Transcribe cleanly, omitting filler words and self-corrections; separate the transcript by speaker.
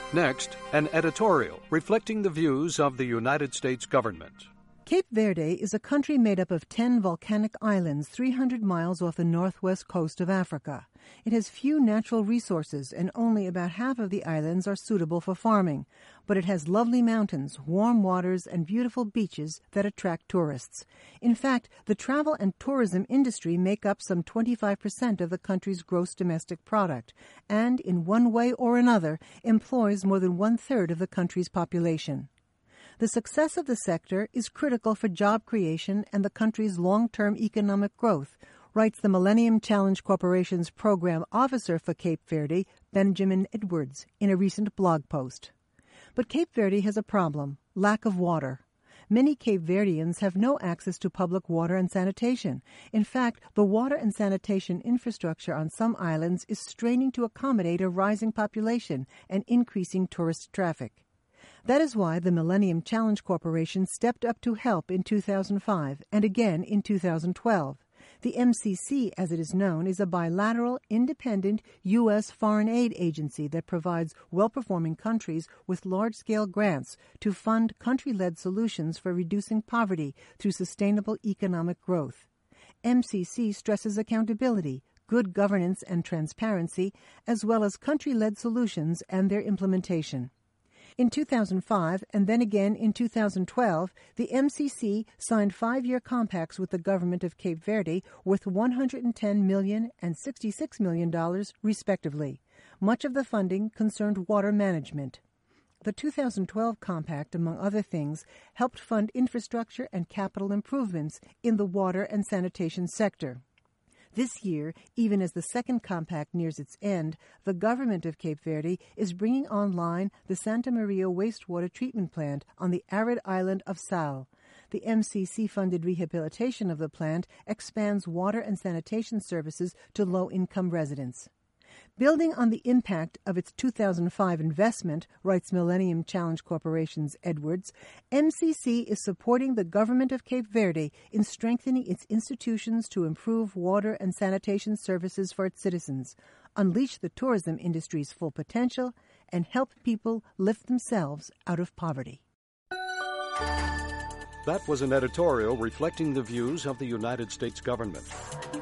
Speaker 1: Next, an editorial reflecting the views of the United States government.
Speaker 2: Cape Verde is a country made up of 10 volcanic islands 300 miles off the northwest coast of Africa. It has few natural resources, and only about half of the islands are suitable for farming. But it has lovely mountains, warm waters, and beautiful beaches that attract tourists. In fact, the travel and tourism industry make up some 25% of the country's gross domestic product, and in one way or another employs more than one-third of the country's population. The success of the sector is critical for job creation and the country's long-term economic growth, writes the Millennium Challenge Corporation's program officer for Cape Verde, Benjamin Edwards, in a recent blog post. But Cape Verde has a problem: lack of water. Many Cape Verdeans have no access to public water and sanitation. In fact, the water and sanitation infrastructure on some islands is straining to accommodate a rising population and increasing tourist traffic. That is why the Millennium Challenge Corporation stepped up to help in 2005 and again in 2012. The MCC, as it is known, is a bilateral, independent U.S. foreign aid agency that provides well-performing countries with large-scale grants to fund country-led solutions for reducing poverty through sustainable economic growth. MCC stresses accountability, good governance and transparency, as well as country-led solutions and their implementation. In 2005 and then again in 2012, the MCC signed 5-year compacts with the government of Cape Verde worth $110 million and $66 million, respectively. Much of the funding concerned water management. The 2012 compact, among other things, helped fund infrastructure and capital improvements in the water and sanitation sector. This year, even as the second compact nears its end, the government of Cape Verde is bringing online the Santa Maria wastewater treatment plant on the arid island of Sal. The MCC-funded rehabilitation of the plant expands water and sanitation services to low-income residents. Building on the impact of its 2005 investment, writes Millennium Challenge Corporation's Edwards, MCC is supporting the government of Cape Verde in strengthening its institutions to improve water and sanitation services for its citizens, unleash the tourism industry's full potential, and help people lift themselves out of poverty.
Speaker 1: That was an editorial reflecting the views of the United States government.